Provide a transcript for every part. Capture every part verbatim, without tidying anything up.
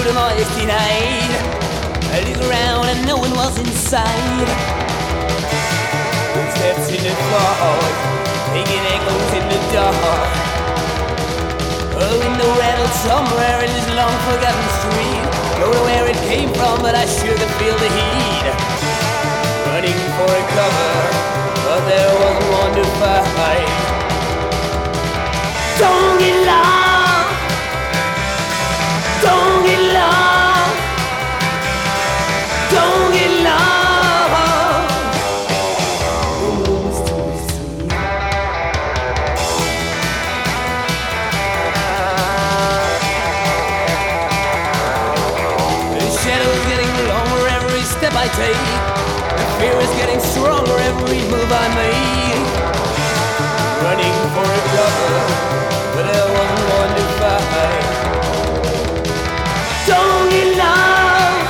through the moisty night. I look around and no one was inside. Footsteps in the fog, making echoes in the dark. A window rattled somewhere in this long forgotten street. Don't know where it came from, but I sure could feel the heat. Running for a cover, but there wasn't one to find. Don't get lost, don't get lost, don't get lost. Step I take, the fear is getting stronger every move I make. Running for a cover, but there wasn't one to fight. Don't get lost,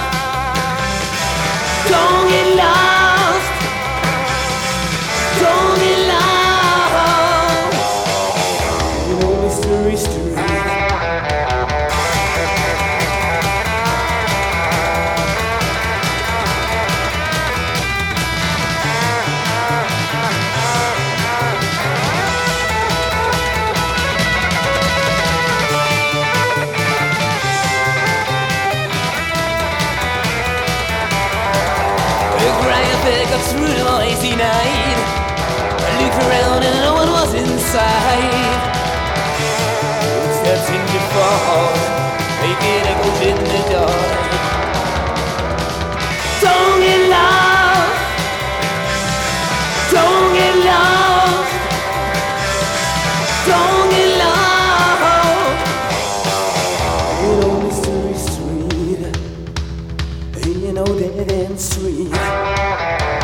don't get lost, don't get lost. You know Mystery Street. Pick up through the noisy night. I looked around and no one was inside. Footsteps in the fog, making echoes in the dark. Don't get lost, don't get lost, don't get lost. You know Mystery Street, and you know Dead End Street.